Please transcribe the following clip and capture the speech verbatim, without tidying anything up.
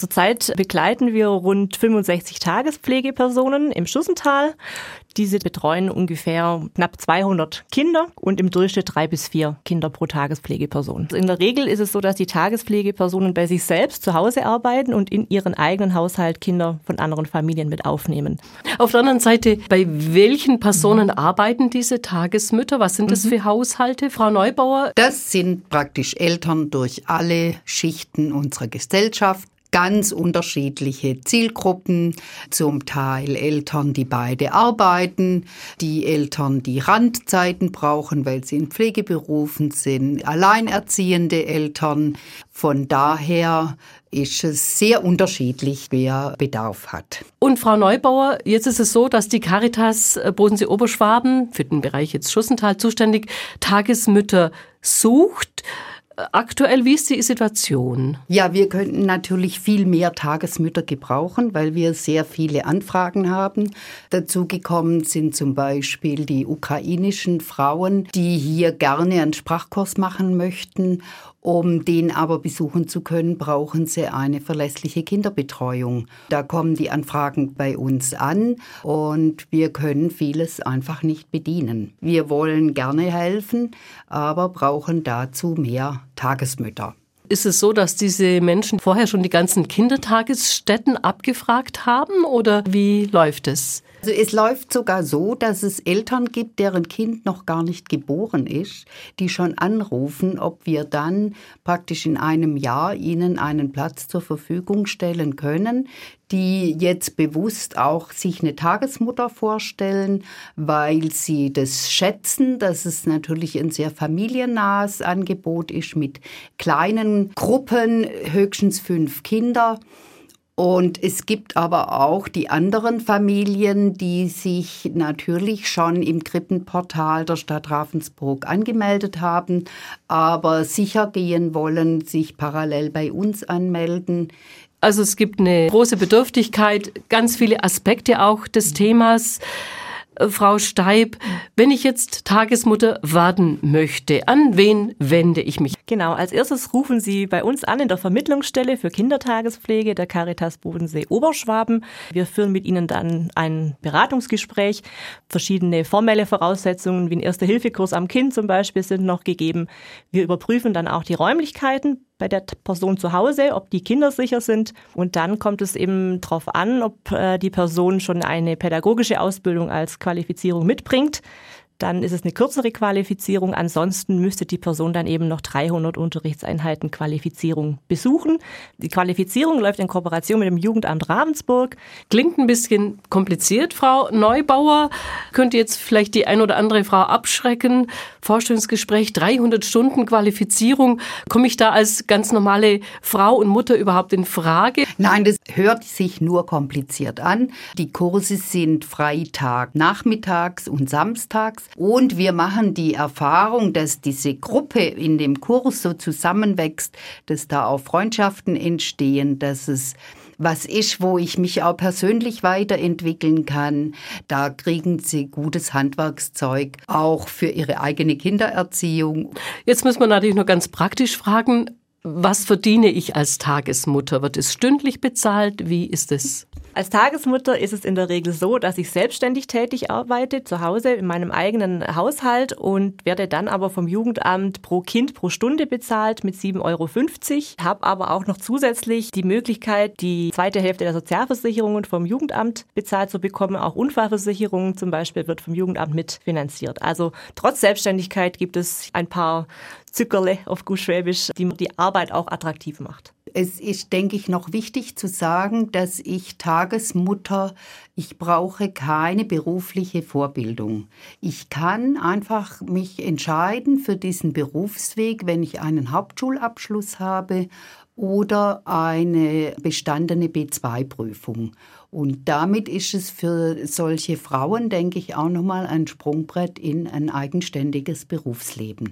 Zurzeit begleiten wir rund fünfundsechzig Tagespflegepersonen im Schussental. Diese betreuen ungefähr knapp zweihundert Kinder und im Durchschnitt drei bis vier Kinder pro Tagespflegeperson. In der Regel ist es so, dass die Tagespflegepersonen bei sich selbst zu Hause arbeiten und in ihren eigenen Haushalt Kinder von anderen Familien mit aufnehmen. Auf der anderen Seite, bei welchen Personen mhm. arbeiten diese Tagesmütter? Was sind das mhm. für Haushalte, Frau Neubauer? Das sind praktisch Eltern durch alle Schichten unserer Gesellschaft. Ganz unterschiedliche Zielgruppen, zum Teil Eltern, die beide arbeiten, die Eltern, die Randzeiten brauchen, weil sie in Pflegeberufen sind, alleinerziehende Eltern. Von daher ist es sehr unterschiedlich, wer Bedarf hat. Und Frau Neubauer, jetzt ist es so, dass die Caritas Bodensee-Oberschwaben, für den Bereich jetzt Schussental zuständig, Tagesmütter sucht. Aktuell, wie ist die Situation? Ja, wir könnten natürlich viel mehr Tagesmütter gebrauchen, weil wir sehr viele Anfragen haben. Dazu gekommen sind zum Beispiel die ukrainischen Frauen, die hier gerne einen Sprachkurs machen möchten. Um den aber besuchen zu können, brauchen sie eine verlässliche Kinderbetreuung. Da kommen die Anfragen bei uns an und wir können vieles einfach nicht bedienen. Wir wollen gerne helfen, aber brauchen dazu mehr Tagesmütter. Ist es so, dass diese Menschen vorher schon die ganzen Kindertagesstätten abgefragt haben oder wie läuft es? Also es läuft sogar so, dass es Eltern gibt, deren Kind noch gar nicht geboren ist, die schon anrufen, ob wir dann praktisch in einem Jahr ihnen einen Platz zur Verfügung stellen können, die jetzt bewusst auch sich eine Tagesmutter vorstellen, weil sie das schätzen, dass es natürlich ein sehr familiennahes Angebot ist mit kleinen Gruppen, höchstens fünf Kinder. Und es gibt aber auch die anderen Familien, die sich natürlich schon im Krippenportal der Stadt Ravensburg angemeldet haben, aber sicher gehen wollen, sich parallel bei uns anmelden. Also es gibt eine große Bedürftigkeit, ganz viele Aspekte auch des Themas. Frau Steib, wenn ich jetzt Tagesmutter werden möchte, an wen wende ich mich? Genau, als erstes rufen Sie bei uns an in der Vermittlungsstelle für Kindertagespflege der Caritas Bodensee Oberschwaben. Wir führen mit Ihnen dann ein Beratungsgespräch. Verschiedene formelle Voraussetzungen wie ein Erste-Hilfe-Kurs am Kind zum Beispiel sind noch gegeben. Wir überprüfen dann auch die Räumlichkeiten bei der Person zu Hause, ob die Kinder sicher sind. Und dann kommt es eben darauf an, ob äh, die Person schon eine pädagogische Ausbildung als Qualifizierung mitbringt. Dann ist es eine kürzere Qualifizierung. Ansonsten müsste die Person dann eben noch dreihundert Unterrichtseinheiten Qualifizierung besuchen. Die Qualifizierung läuft in Kooperation mit dem Jugendamt Ravensburg. Klingt ein bisschen kompliziert, Frau Neubauer. Könnte jetzt vielleicht die ein oder andere Frau abschrecken. Vorstellungsgespräch, dreihundert Stunden Qualifizierung. Komme ich da als ganz normale Frau und Mutter überhaupt in Frage? Nein, das hört sich nur kompliziert an. Die Kurse sind Freitag, nachmittags und samstags. Und wir machen die Erfahrung, dass diese Gruppe in dem Kurs so zusammenwächst, dass da auch Freundschaften entstehen, dass es was ist, wo ich mich auch persönlich weiterentwickeln kann. Da kriegen sie gutes Handwerkszeug, auch für ihre eigene Kindererziehung. Jetzt muss man natürlich nur ganz praktisch fragen, was verdiene ich als Tagesmutter? Wird es stündlich bezahlt? Wie ist es? Als Tagesmutter ist es in der Regel so, dass ich selbstständig tätig arbeite, zu Hause in meinem eigenen Haushalt und werde dann aber vom Jugendamt pro Kind pro Stunde bezahlt mit sieben Euro fünfzig. Habe aber auch noch zusätzlich die Möglichkeit, die zweite Hälfte der Sozialversicherungen vom Jugendamt bezahlt zu bekommen. Auch Unfallversicherungen zum Beispiel wird vom Jugendamt mitfinanziert. Also trotz Selbstständigkeit gibt es ein paar Zückerle auf gut Schwäbisch, die die Arbeit auch attraktiv macht. Es ist, denke ich, noch wichtig zu sagen, dass ich Tagesmutter, ich brauche keine berufliche Vorbildung. Ich kann einfach mich entscheiden für diesen Berufsweg, wenn ich einen Hauptschulabschluss habe oder eine bestandene B zwei Prüfung. Und damit ist es für solche Frauen, denke ich, auch nochmal ein Sprungbrett in ein eigenständiges Berufsleben.